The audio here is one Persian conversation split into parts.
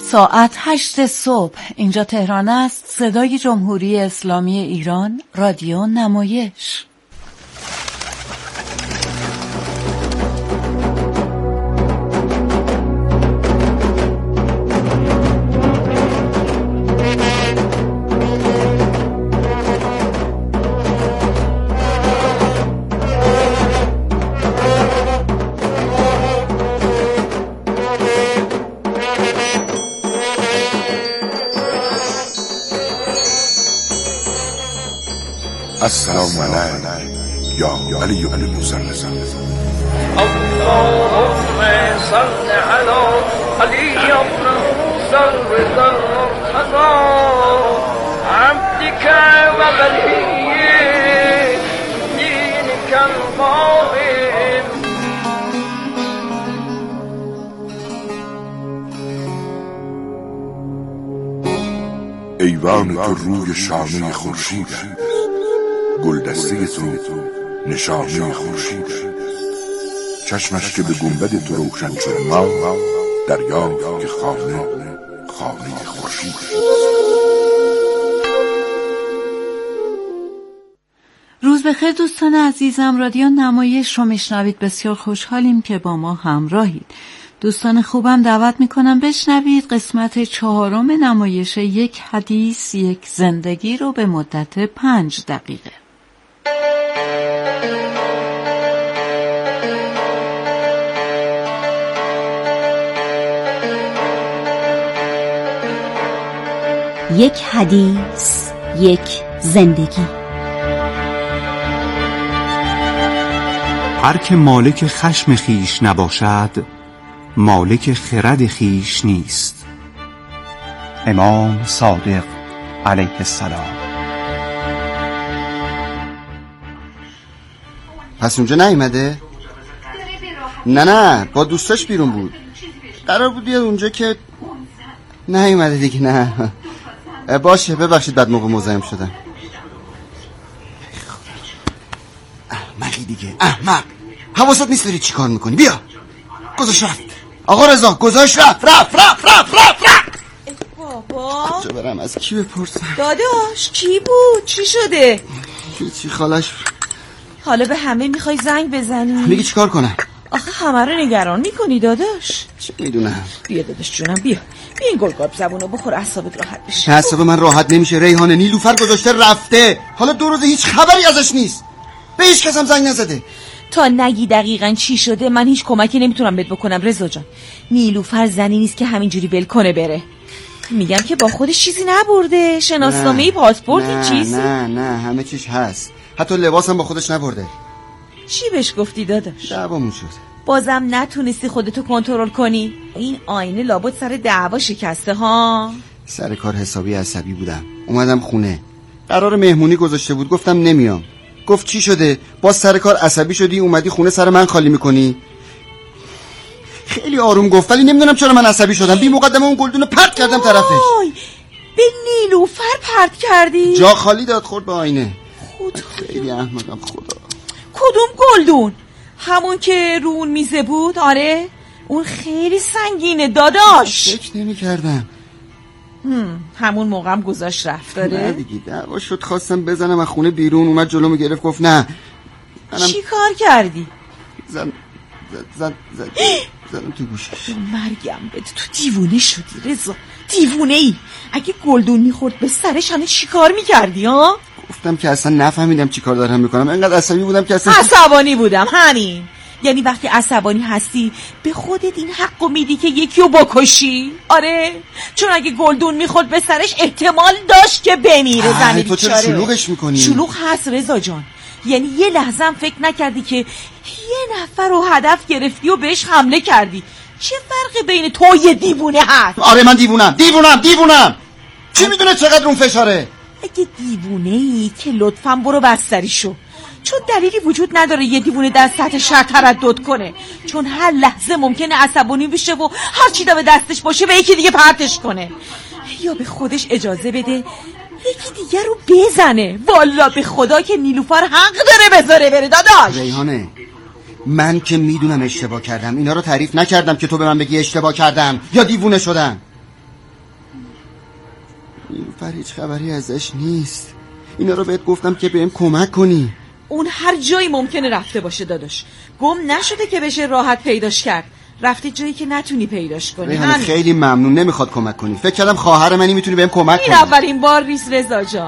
ساعت 8 صبح اینجا تهران است. صدای جمهوری اسلامی ایران، رادیو نمایش. السلام علیکم یا علی بن موسی. اللهم صل علی علی بن موسی الرضا المرتضى عبدك وولي دينك القائم. ایوان تو روی شانه خورشید است، گلدسته تو نشانه خورشید است. چشمش که به گنبد تو روشن شد ما دریافت که خانه خورشید است. روز بخیر دوستان عزیزم، رادیو نمایش رو میشنوید. بسیار خوشحالیم که با ما همراهید. دوستان خوبم دعوت میکنم بشنوید قسمت 4 نمایش یک حدیث یک زندگی رو به مدت 5 دقیقه. یک حدیث یک زندگی. هر که مالک خشم خیش نباشد مالک خرد خیش نیست. امام صادق علیه السلام. پس اونجا نیومده؟ نه با دوستاش بیرون بود. قرار بود بیاد اونجا که نیومده دیگه. نه باشه ببخشید بعد موقع مزاحم شدم. احمقی دیگه، احمق. حواست نیست داری چی کار میکنی؟ بیا. گذاشت رفت. آقا رضا گذاشت رفت. بابا چه برم از کی بپرسم؟ داداش کی بود؟ چی شده؟ چی خالش؟ حالا به همه میخوای زنگ بزنی؟ میگی چی کار کنم؟ آخه همه رو نگران میکنی داداش. چه میدونم. بیا داداش جونم بیا این گلگاب زبونو بخور اعصابت راحت بشه. اعصاب من راحت نمیشه ریحانه. نیلوفر گذاشته رفته، حالا 2 روز هیچ خبری ازش نیست. به هیچ کس هم زنگ نزده. تا نگی دقیقاً چی شده من هیچ کمکی نمیتونم بهت بکنم رضا جان. نیلوفر زنی نیست که همینجوری ول کنه بره. میگم که با خودش چیزی نبرده، شناسنامه پاسپورت چیزی؟ نه همه چیش هست، حتی لباسم با خودش نبرده. چی بهش گفتی داداش؟ دعوامون شد. بازم نتونستی خودتو کنترل کنی؟ این آینه لابد سر دعوا شکسته ها. سر کار حسابی عصبی بودم، اومدم خونه، قرار مهمونی گذاشته بود، گفتم نمیام. گفت چی شده؟ باز سر کار عصبی شدی اومدی خونه سر من خالی میکنی؟ خیلی آروم گفت ولی نمیدونم چرا من عصبی شدم. بی مقدمه اون گلدونو پرت کردم طرفش. به نیلوفر پرت کردی؟ جا خالی داد خورد به آینه. خدا خیلی احمقم خدا. کدوم گلدون؟ همون که رو اون میزه بود؟ آره اون خیلی سنگینه داداش. فکر نمی کردم. همون موقعم گذاشت رفت. داره نه دیگه دعوا شد، خواستم بزنم از خونه بیرون، اومد جلومو گرفت گفت نه. چی کار کردی؟ زدم تو گوشش. مرگم بده، تو دیوونه شدی رضا، دیوونه ای. اگه گلدون میخورد به سرش همه چی کار میکردی ها؟ گفتم که اصلا نفهمیدم چی کار دارم میکنم، انقدر عصبی بودم که اصلا عصبانی بودم. همین یعنی وقتی عصبانی هستی به خودت این حقو میدی که یکی رو بکشی. آره چون اگه گلدون میخورد به سرش احتمال داشت که بمیره. زنی تو چرا شلوغش میکنی؟ شلوغ هست رضا جان، یعنی یه لحظه هم فکر نکردی که یه نفر رو هدف گرفتی و بهش حمله کردی. چه فرقی بین تو و یه دیوونه هست؟ آره من دیوونم. چی میدونه چقدر اون فشاره؟ اگه دیوونه ای که لطفاً برو بستری شو، چون دلیلی وجود نداره یه دیوونه در سطح شهر تردد کنه، چون هر لحظه ممکنه عصبانی بشه و هر چی به دستش باشه به یکی دیگه پرتش کنه، یا به خودش اجازه بده یکی دیگه رو بزنه. والا به خدا که نیلوفر حق داره بذاره بره. داداش ریحانه من که میدونم اشتباه کردم، اینا رو تعریف نکردم که تو به من بگی اشتباه کردم یا دیوونه شدم. نیلوفر هیچ خبری ازش نیست. اینا رو بهت گفتم که بهم کمک کنی. اون هر جایی ممکنه رفته باشه داداش. گم نشده که بشه راحت پیداش کرد. رفته جایی که نتونی پیداش کنی. ریحانه خیلی ممنون، نمیخواد کمک کنی. فکر کردم خواهر منی میتونی بهم کمک کنی. این اولین بار نیست رضا جان.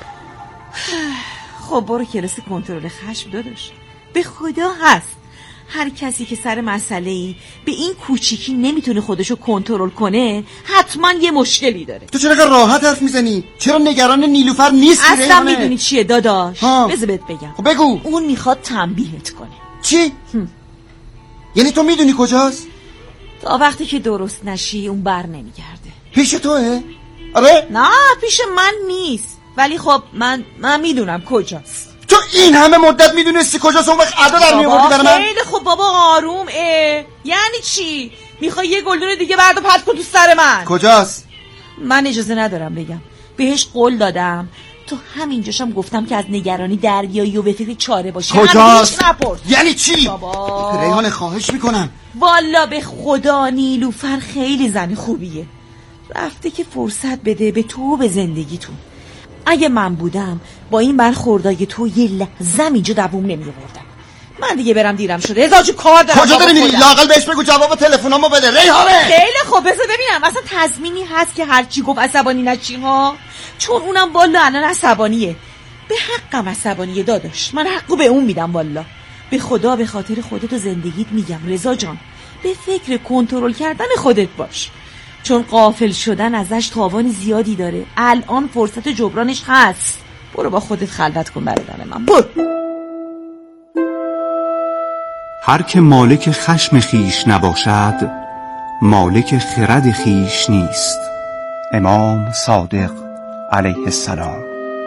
خب برو کلاس کنترل خشم داداش. به خدا هست. هر کسی که سر مسئله‌ای به این کوچیکی نمیتونه خودشو کنترل کنه حتما یه مشکلی داره. تو چرا راحت حرف میزنی؟ چرا نگران نیلوفر نیستی؟ اصلا میدونی چیه داداش؟ بذار بهت بگم. خب بگو. اون میخواد تنبیهت کنه. چی؟ یعنی تو میدونی کجاست؟ تا وقتی که درست نشی اون بر نمیگرده. پیش توه؟ آره؟ نه پیش من نیست، ولی خب من میدونم کجاست. تو این همه مدت میدونستی کجاست؟ اون وقت ادا در میآوردی برای من؟ خیلی خب بابا آروم. یعنی چی؟ میخوای یه گلدون دیگه برد و پرت کن تو سر من؟ کجاست؟ من اجازه ندارم بگم. بهش قول دادم. تو همینجاشم گفتم که از نگرانی در بیایی و به فکر چاره باشی. کجاست؟ نپرس. یعنی چی؟ بابا ریحانه خواهش میکنم. والا به خدا نیلوفر خیلی زن خوبیه. رفته که فرصت بده به تو و به زندگیتون. اگه من بودم با این برخوردای تو یه لحظه اینجا دووم نمی‌آوردم. من دیگه برم دیرم شده. ازاجو کار دارم. کجا داری میری؟ لااقل بهش بگو جواب تلفنامو بده. ریحانه خیلی خوب بذار ببینم اصلا تضمینی هست که هر چی گفت عصبانی نشی ها؟ چون اونم والا الان عصبانیه. به حقم عصبانیه داداش. من حقو به اون میدم والا. به خدا به خاطر خودت و زندگیت میگم رضا جان. به فکر کنترل کردن خودت باش. چون غافل شدن ازش تاوان زیادی داره. الان فرصت جبرانش هست. برو با خودت خلوت کن برادر من. برو. هر که مالک خشم خیش نباشد مالک خرد خیش نیست. امام صادق علیه السلام.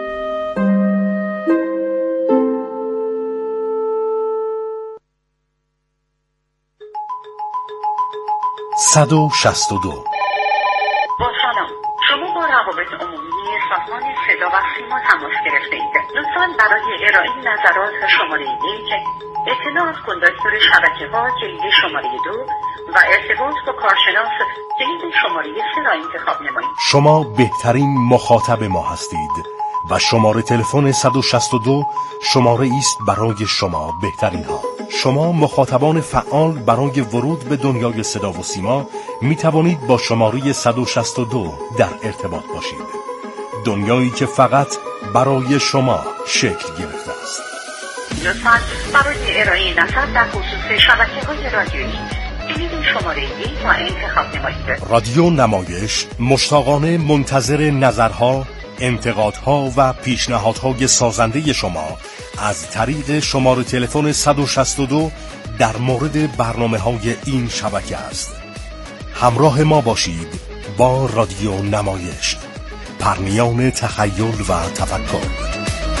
با سلام، شما با روابط عمومی سازمان صدا و سیما تماس گرفته اید. لطفاً برای ارائه نظرات شماره 1 اطلاع از کندکتور شبکه‌ها کلید شماره 2 و ارتباط با کارشناس کلید شماره 3 را انتخاب نمایید. شما بهترین مخاطب ما هستید و شماره تلفن 162 شماره است برای شما بهترین ها. شما مخاطبان فعال برای ورود به دنیای صدا و سیما می توانید با شماره 162 در ارتباط باشید. دنیایی که فقط برای شما شکل گرفته است. لطفاً برای ارائه نظر در خصوص شبکه‌های رادیویی کلید شماره 1 را انتخاب نمایید. رادیو نمایش مشتاقانه منتظر نظرها، انتقادها و پیشنهادهای سازنده شما از طریق شماره تلفن 162 در مورد برنامه‌های این شبکه است. همراه ما باشید با رادیو نمایش، پرنیان تخیل و تفکر.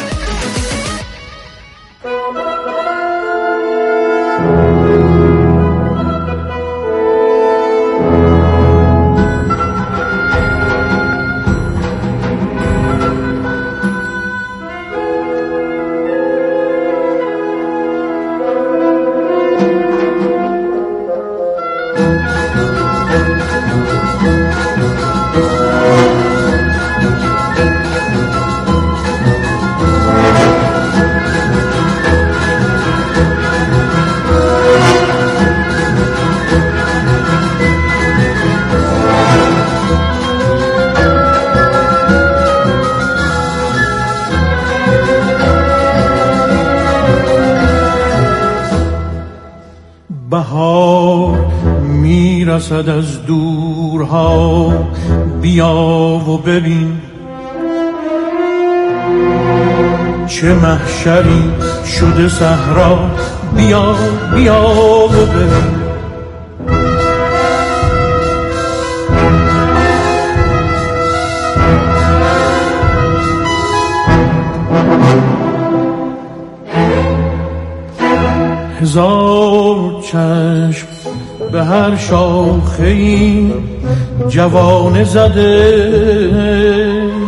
بهار میرسد از دورها، بیا و ببین چه محشری شده صحرا، بیا بیا و ببین. هزار چشم به هر شاخه‌ای جوانه زده،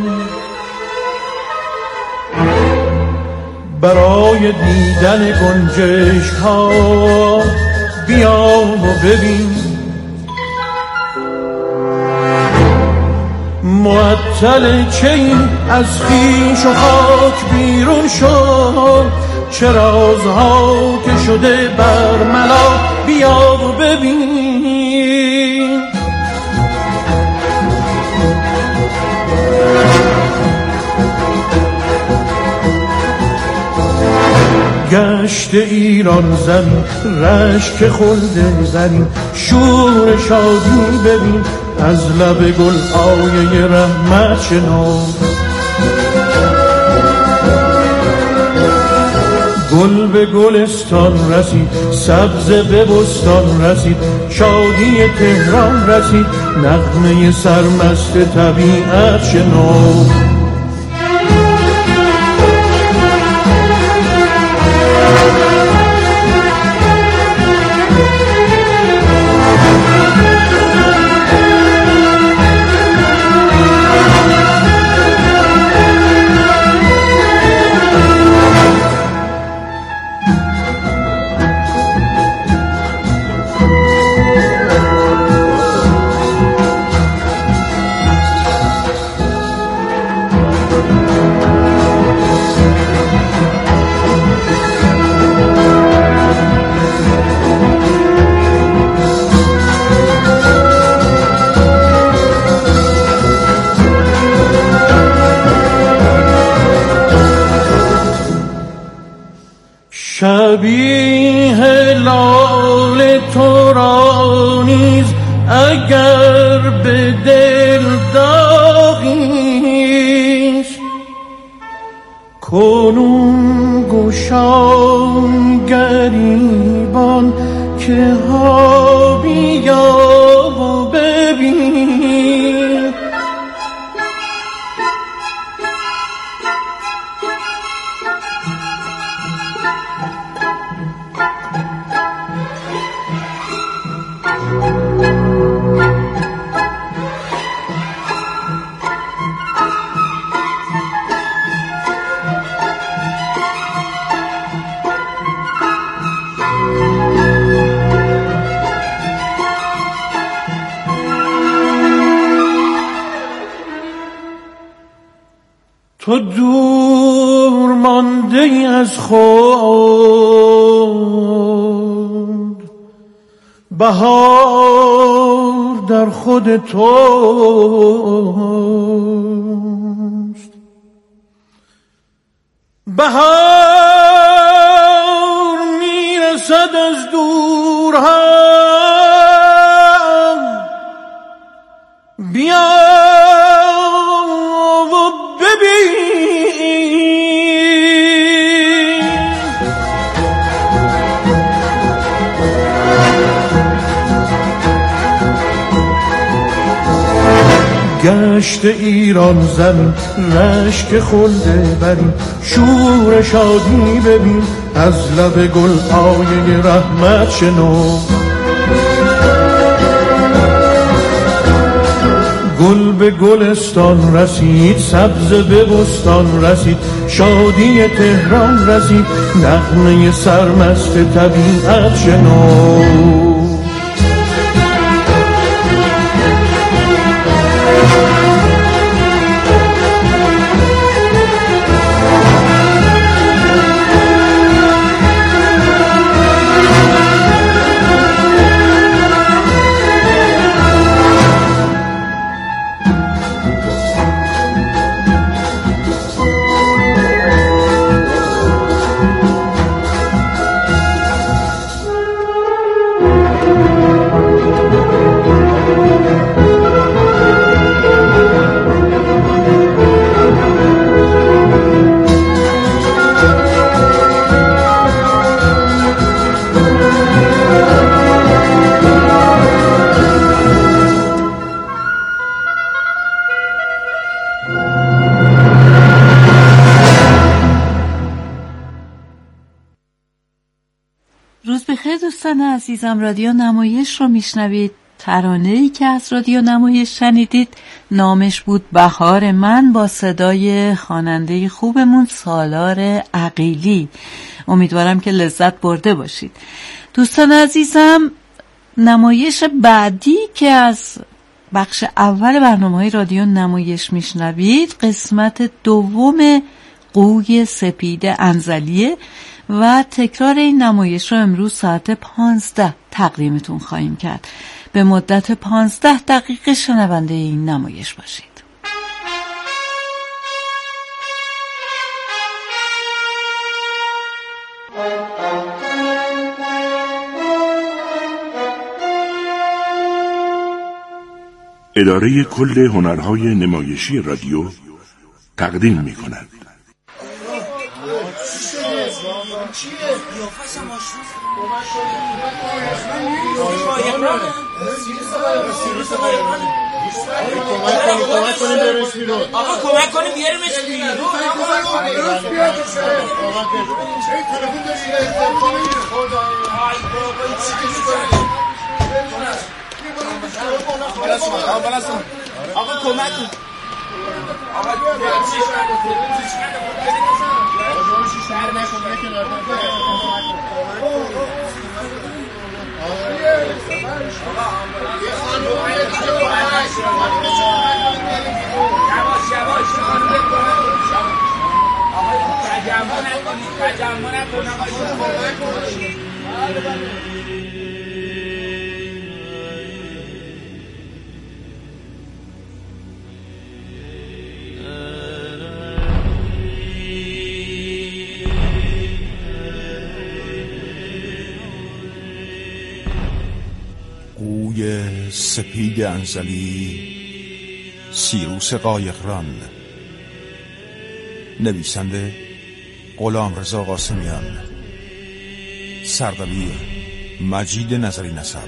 برای دیدن گنجشک ها بیا و ببین. معطل چه این از خویش و خاک بیرون شد، چه رازها که شده بر ملا بیا و ببین. گشت ایران زمین رشک خلد زرین، شور شادی ببین از لب گل آیه رحمت شنو. گل به گلستان رسید، سبز به بستان رسید، شادی تهران رسید، نغمه سرمست طبیعت شنو. شبیه لال تو را نیز اگر به دل داغیست، کنون گشان گریبان که ها بیا و ببین. تو دور مانده از خود، بهار در خود توست. بهار میرسد از دورها، بیا گشت ایران زمین رشک خلد برین، شور شادی ببین از لب گل آیه رحمت شنو. گل به گلستان رسید، سبز به بستان رسید، شادی تهران رسید، نغمه سرمست طبیعت شنو. دوستان عزیزم، رادیو نمایش رو میشنوید. ترانه‌ای که از رادیو نمایش شنیدید نامش بود بهار من، با صدای خواننده خوبمون سالار عقیلی. امیدوارم که لذت برده باشید. دوستان عزیزم، نمایش بعدی که از بخش اول برنامه‌های رادیو نمایش میشنوید. قسمت دوم قوی سپید انزلیه و تکرار این نمایش رو امروز ساعت 15 تقدیمتون خواهیم کرد. به مدت 15 دقیقه شنونده این نمایش باشید. اداره کل هنرهای نمایشی رادیو تقدیم می کند. آقا کمک کنیم بیاریمش بیرون. آقا کمک کن. قوی سپید انزلی، سیروس قایقران. نویسنده غلامرضا قاسمیان، سردبیر مجید نظری نسب.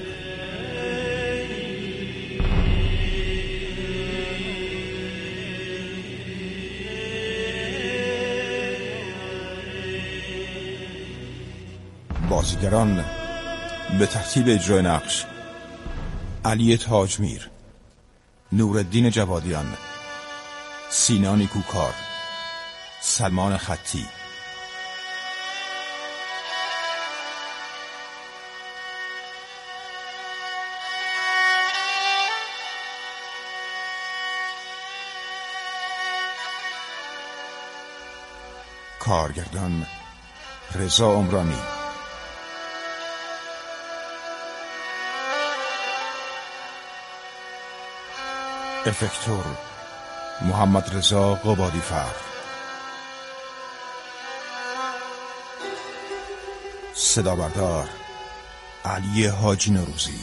بازیگران به ترتیب اجرای نقش: علی تاجمیر، نورالدین جوادیان، سینا نیکوکار، سلمان خطی. کارگردان رضا عمرانی. افکتور محمد رضا قبادی‌فر. صدا بردار علی حاجی نوروزی.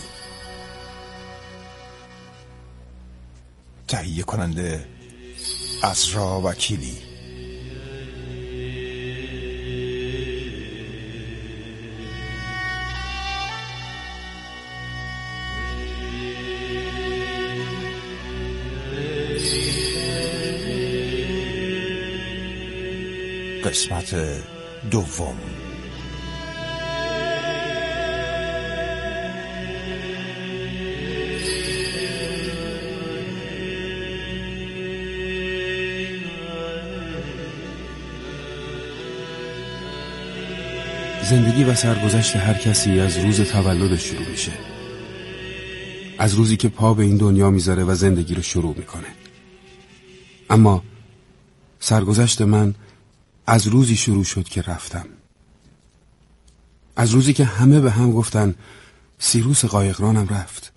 تهیه کننده عزرا وکیلی. قسمت دوم. زندگی و سرگذشت هر کسی از روز تولدش شروع میشه، از روزی که پا به این دنیا میذاره و زندگی رو شروع میکنه. اما سرگذشت من از روزی شروع شد که رفتم، از روزی که همه به هم گفتن سیروس قایقرانم رفت.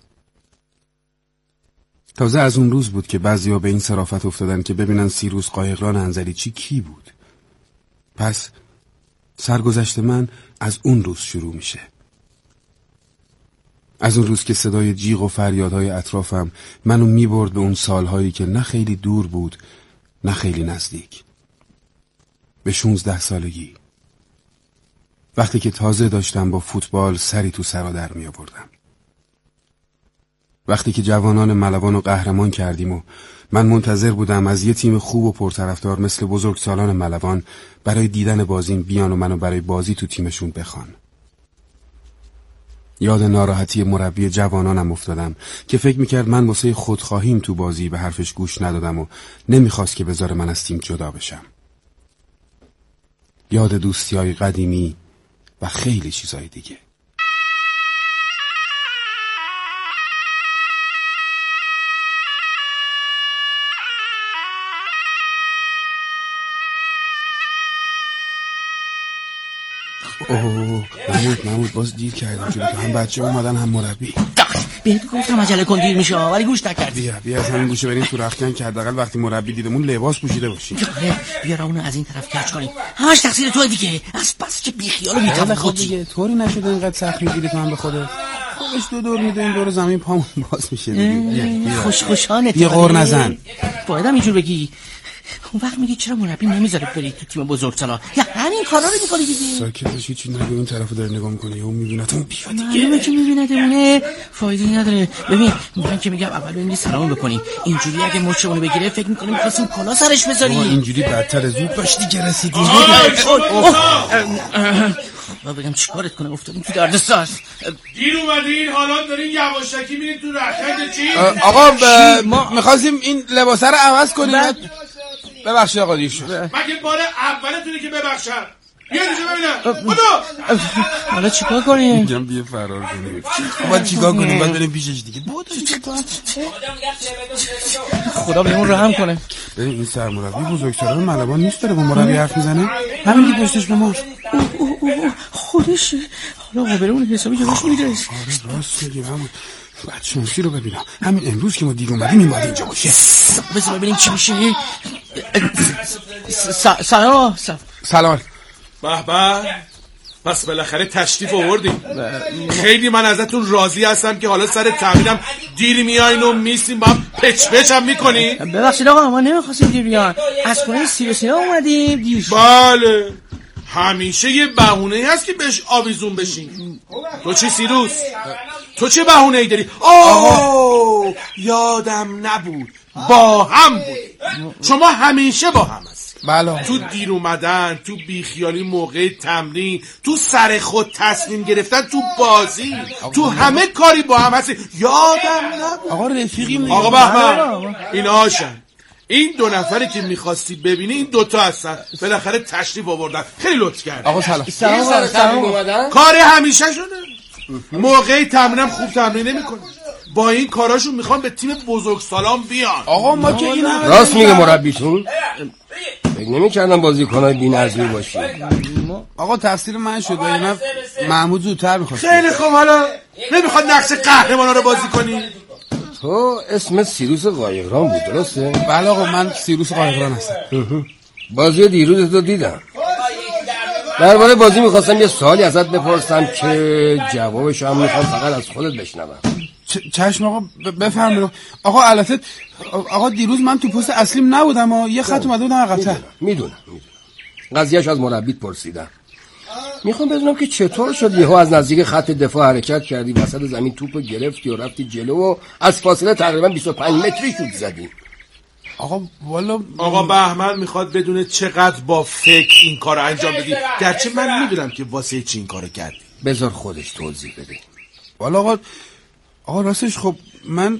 تازه از اون روز بود که بعضیا به این صرافت افتادن که ببینن سیروس قایقران انزلی چی کی بود. پس سرگذشت من از اون روز شروع میشه، از اون روز که صدای جیغ و فریادهای اطرافم منو میبرد به اون سالهایی که نه خیلی دور بود نه خیلی نزدیک. به 16 سالگی، وقتی که تازه داشتم با فوتبال سری تو سر و در می آوردم. وقتی که جوانان ملوان رو قهرمان کردیم و من منتظر بودم از یه تیم خوب و پرطرفدار مثل بزرگسالان ملوان برای دیدن بازیم بیان و منو برای بازی تو تیمشون بخوان. یاد ناراحتی مربی جوانانم افتادم که فکر میکرد من واسه خودخواهیم تو بازی به حرفش گوش ندادم و نمیخواست که بذاره من از تیم جدا بشم. یاد دوستیای قدیمی و خیلی چیزای دیگه. محمود باز دیر کردیم جلو که هم بچه اومدن هم مربی. بهت گفتم عجله کن دیر میشه ولی گوش نکردی. بیا از همین گوشه بریم تو رختکن که حداقل وقتی مربی دیدمون لباس پوشیده باشیم. بیا اونو از این طرف کج کنیم. همش تقصیر تو دیگه. از بس که بیخیال و بی‌تفاوتی دیگه. طوری نشده اینقدر سخت میگیری تو هم به خودت. خودش 2 دور میدویم دور زمین پامون باز میشه دیگه. خوشانه یه غر نزن. باید هم اینجور بگی. اون وقت میگی چرا مربی نمیذاره بری تو تیم بزرگسالا؟ یا همین کارا رو میکنی دیگه. ساکت باش، هیچی نگو. اون طرفو داره نگاه میکنه اون میبینتون بیا دیگه. معلومه که میبینتمونه، فایده نداره. ببین من که میگم اول بریم سلام بکنیم. اینجوری اگه مچمون بگیره فکر میکنیم می‌خواستیم کلا سرش بذاریم. اینجوری بدتر زود باش دیگه. رسیدیم. ما بگم چیکارت کنه؟ افتادیم تو دردسر. دیر اومدین حالا دارین یواشکی میرین تو رختکن. چی؟ آقا ما می‌خواستیم این لباسه رو عوض کنیم. ببخشید آقا دیر شد. مگه بار اولتونه که ببخشم؟ بیا اینجا ببینم. بدو. حالا چیکار کنیم؟ میگم بیا فرار کنیم. ما چیکار کنیم؟ بعد بریم پیشش دیگه. خدا بهمون رحم کنه. ببین این سرمربی بزرگسالان ملوان نیست داره با مربی حرف میزنه. همین دیگه پشتش به ما. خودشه. حالا آقا بریم حسابی جلوش میرسه. راست میگی محمود. بعد شانسی رو ببینم. همین امروز که ما دیر اومدیم این باید اینجا باشه. بذار ببینیم چی میشه. سلام. به پس بالاخره تشریف آوردیم. خیلی من ازتون راضی هستم که حالا سر تمرینم دیر میایین و میسیم با پچ هم میکنین. ببخشید آقا ما نمیخواستیم دیر بیان. از خونه سیروسینا اومدیم دیر شد. بله همیشه یه بهونه هست که بهش آویزون بشین. تو چی سیروس؟ تو چه بهونه ای داری؟ یادم نبود با هم بود. شما همیشه با هم هست. بله. تو دیر اومدن، تو بیخیالی موقع تمرین، تو سر خود تصمیم گرفتن، تو بازی، تو همه کاری با هم هستی. یادم نبود. آقا رفیقیم. آقا بهمن این هاشن. این 2 نفری که میخواستی ببینی این 2 تا هستن. بالاخره تشریف آوردن. خیلی لطف کردن. آقا سلام. کار همیشه شده. موقع تمرینم خوب تمرین نمیکنه. با این کاراشون میخوان به تیم بزرگسالان بیان. آقا ما که این راست میگه مربیتون. فکر نمی‌کردم بازیکن‌های بی‌نظمی باشی. آقا تقصیر من شد. اینا محمود زودتر می‌خواست. خیلی خوب حالا نمیخواد نقش قهرمانا رو بازی کنی؟ تو اسم سیروس قایقران بود درسته؟ بله آقا من سیروس قایقران هستم. بازی دیروز رو دیدم. درباره بازی می‌خواستم یه سوالی ازت بپرسم که جوابش هم می‌خوام فقط از خودت بشنوم. چشم آقا بفرمایید. آقا البته آقا دیروز من تو پست اصلیم نبودم و یه خط اومده بودم عقب‌تر. میدونم. قضیهش از مربیت پرسیدم. میخوام بدونم که چطور شد یهو از نزدیک خط دفاع حرکت کردی، وسط زمین توپو گرفتی و رفتی جلو و از فاصله تقریبا 25 متری شوت زدی. آقا والا آقا بهمن میخواد بدونه چقدر با فکر این کارو انجام بدی، گرچه من میدونم که واسه چی این کارو کردی. بذار خودش توضیح بده. والا آقا راستش خب من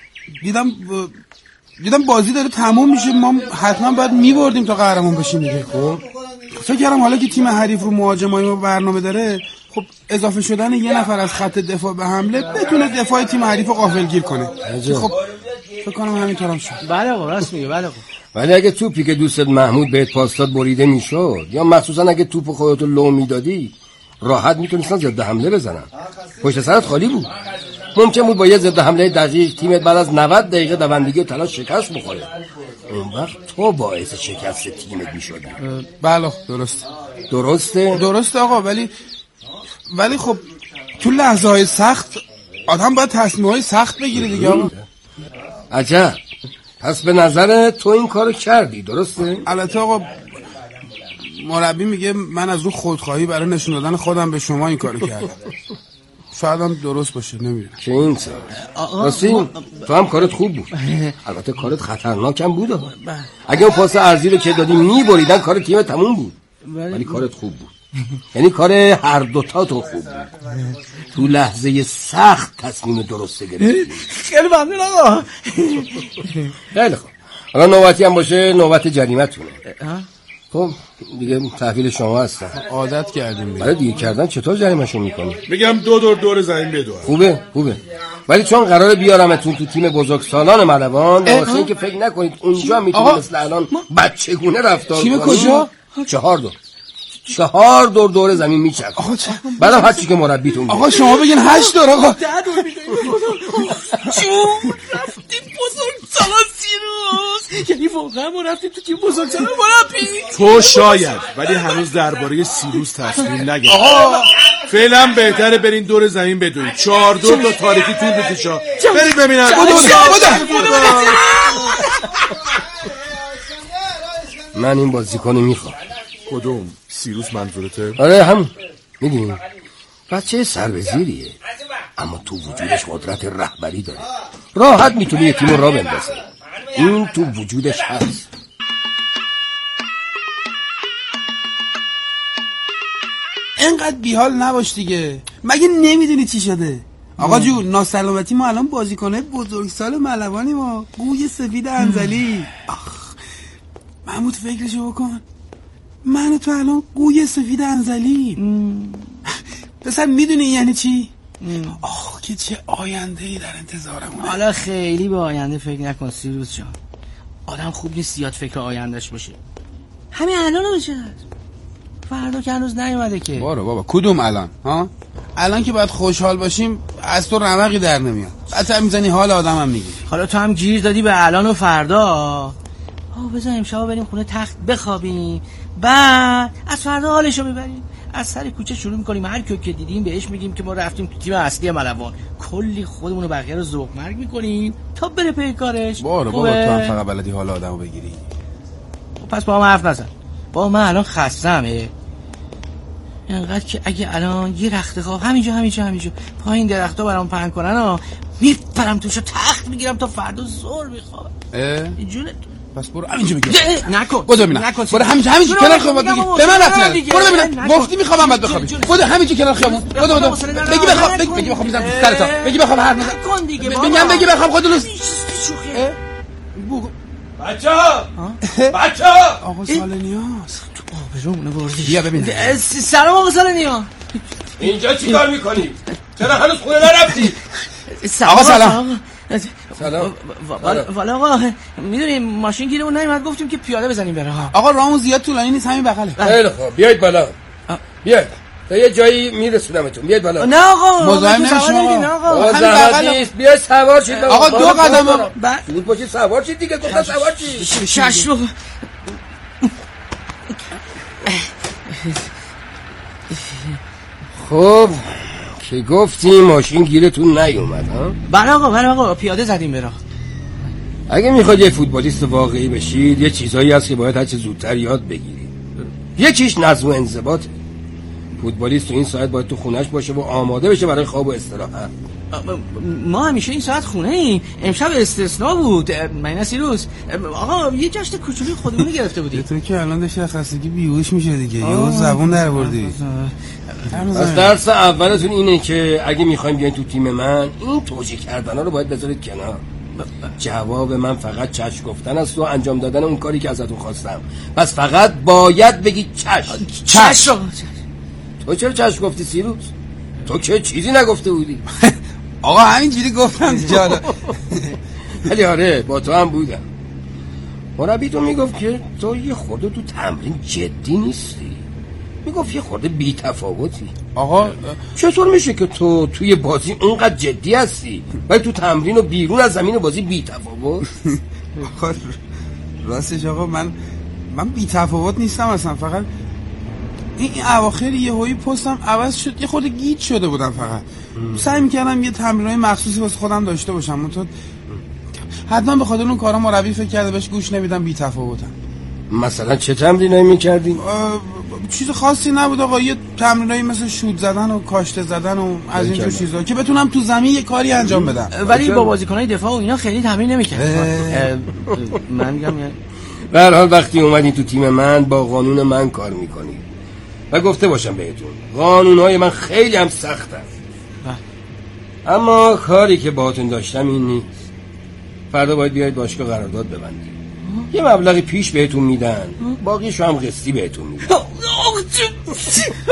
دیدم بازی داره تموم میشه، ما حتما باید میبردیم تا قهرمان بشیم دیگه. خب فکر کردم حالا که تیم حریف رو مهاجمای ما برنامه داره، خب اضافه شدن یه نفر از خط دفاع به حمله بتونه دفاع تیم حریف رو غافلگیر کنه. خب فکر کنم همینطورم شد. بله آقا راست میگه. بله آقا ولی اگه توپی که دوستت محمود بهت پاس داد بریده میشد، یا مخصوصا اگه توپ خودت رو لو میدادی، راحت میتونستن ضد حمله بزنن. پشت سرت خالی بود. ممکن بود با یه ضد حمله دقیق تیمت بعد از 90 دقیقه دوندگی و تلاش شکست بخوره. اون وقت تو باعث شکست تیمت میشدی. بله درسته آقا، ولی خب تو لحظه‌های سخت آدم باید تصمیم‌های سخت بگیره دیگه آقا. عجب. پس به نظر تو این کارو کردی درسته؟ البته آقا مربی میگه من از رو خودخواهی برای نشون دادن خودم به شما این کارو کردم. شاید هم درست باشه نمیدونم. چه این راستی تو هم کارت خوب بود. البته کارت خطرناک هم بود. اگه اون پاس ارضی رو که دادی میبریدن کار تیم تموم بود. ولی کارت خوب بود. یعنی کار هر دوتا تو خوب بود. تو لحظه سخت تصمیم درست گرفتی. خیلی ممنون آقا. خیلی خوب. حالا نوبتی هم باشه نوبت جریمتونه. خب دیگه تحویل شما هستن. عادت کردیم برای دیر کردن چطور جریمه‌شون میکنی؟ میگم 2 دور زمین بدو. خوبه ولی چون قراره بیارمتون تو تیم بزرگسالان ملوان، واسه اینکه فکر نکنید اونجا میتونید مثل الان بچگونه رفتار کنید. تیم کجا؟ 4 4 دور زمین میچرخه. بعدم هر چی که مربیتون میگه. آقا شما بگین 8 دور آقا. 10 دور میگه. جون رفتیم بزرگسالان سیروس. یعنی واقعا ما رفتیم تو تیم بزرگسالان مربی. تو شاید، ولی هنوز درباره سیروس تصمیم نگرفت. آقا فعلا بهتره برین دور زمین بدوین. 4 دور تا تاریکی طول بکشه. برید ببینم. من این بازیکنو میخوام. کدوم؟ سیروس منظورته؟ آره همون. میدونی بچه سربزیریه، اما تو وجودش قدرت رهبری داره. راحت میتونه یه تیم رو راه بندازه. این تو وجودش هست. اینقدر بیحال نباش دیگه. مگه نمیدونی چی شده؟ آقا جون ناسلامتی ما الان بازیکنه بزرگسال ملوانی ما گوی سفید انزلی. محمود فکرشو بکن، من و تو الان گوی سفید انزلی. پسر میدونی یعنی چی؟ آخ که چه آینده‌ای در انتظارمونه. حالا خیلی به آینده فکر نکن سیروس جان. آدم خوب نیست زیاد فکر آیندهش باشه. همین الان بشه. فردا که هنوز نیومده که. بارو بابا کدوم الان؟ ها؟ الان که باید خوشحال باشیم از تو رمقی در نمیاد. بعد میزنی حال آدمم میگی. حالا تو هم گیر دادی به الان و فردا. بذار امشب بریم خونه تخت بخوابیم، بعد از فردا حالشو میبریم. از سر کوچه شروع میکنیم، هر کی که دیدیم بهش میگیم که ما رفتیم تو تیم اصلی ملوان. کلی خودمون و بقیه رو ذوق مرگ میکنیم تا بره پی کارش. بابا تو هم فقط بلدی حال آدمو بگیری. پس با من حرف نزن. با من الان خستمه اینقدر که اگه الان یه رخت خواب همینجا پایین درختا برام پهن کنن میپرم توشو تخت میگیرم تا فردا زور میخوام. اینجوره. پس برو همینجا بگیر. نکن. برو ببینم. برو همینجا کنار خیابون بگیر. به من رفت نداره. برو ببینم. گفتی میخوام بعد بخوابی. برو همینجا کنار خیابون. برو. بگی بخوام میذارم سرتا. بگی بخوام حرف نزن. نکن دیگه. میگم بگی بخوام خودت. بچه‌ها. آقا سالنیاس. تو آبرومونه بردی. بیا ببین. سلام آقا سالنیا. اینجا چیکار میکنی؟ چرا هنوز خونه نرفتی؟ آقا سلام. سلام. والا آقا میدونیم ماشین گیرمون نیومد، گفتیم که پیاده بزنیم بره. آقا راهمون زیاد طولانی نیست، همین بغله. خیلی خوب بیاید بالا. بیاید. تا یه جایی میرسونمتون. بیاید بالا. نه آقا مزاحم نمیشم آقا. همین بغل نیست. بیاید سوار شید. آقا 2 قدم بود باشید سوار شید دیگه. گفتم سوار شید. چشم. خب که گفتیم ماشین گیرتون نیومد ها؟ بله آقا پیاده زدیم برا. اگه میخواید یه فوتبالیست واقعی بشید یه چیزایی هست که باید هر چه زودتر یاد بگیرید. یکیش نظم و انضباط. فوتبالیست تو این ساعت باید تو خونش باشه و آماده بشه برای خواب و استراحت. ما همیشه این ساعت خونه ایم. امشب استثناء بود. من سیروس آقا یه جشن کوچولی خودمون گرفته بودیم. تو که الان داشتی خستگی بیهوش میشه دیگه. یهو زبون در آوردی. از درس اولتون اینه که اگه میخوایم بیاین تو تیم من این توجیه کردنا رو باید بذارید کنار. جواب من فقط چشم گفتن است و انجام دادن اون کاری که ازتون خواستم. پس فقط باید بگید چشم. تو چرا چشم گفتی سیروس؟ تو که چیزی نگفته بودی. آقا همینجوری گفتم جالا. ولی آره با تو هم بودم. مربی تو میگفت که تو یه خورده تو تمرین جدی نیستی. میگفت یه خورده بی تفاوتی. آقا چطور میشه که تو توی بازی اونقدر جدی هستی ولی تو تمرین و بیرون از زمین بازی بی تفاوت؟ آقا راستش آقا من بی تفاوت نیستم اصلا. فقط این اواخر یهویی پستم عوض شد، یه خورده گیج شده بودم. فقط سعی میکردم یه تمرینای مخصوصی واسه خودم داشته باشم. من حتما به خاطر اون کارا مربی فکر کرده بهش گوش نمیدم، بی تفاوتم. مثلا چه تمرینایی میکردی؟ چیز خاصی نبود آقا. یه تمرینایی مثل شوت زدن و کاشته زدن و از اینجور چیزا که بتونم تو زمین یه کاری انجام بدم. ولی با بازیکنای دفاع و اینا خیلی تمرین نمیکرد. من میگم به هر حال وقتی اومدین تو تیم من با قانون من کار میکنی و گفته باشم بهتون قانونهای من خیلی هم سختن. اما کاری که باهاتون داشتم این نیست. فردا باید بیاید باشگاه قرارداد ببندید. یه مبلغی پیش بهتون میدن، باقیشو هم قسطی بهتون میدن.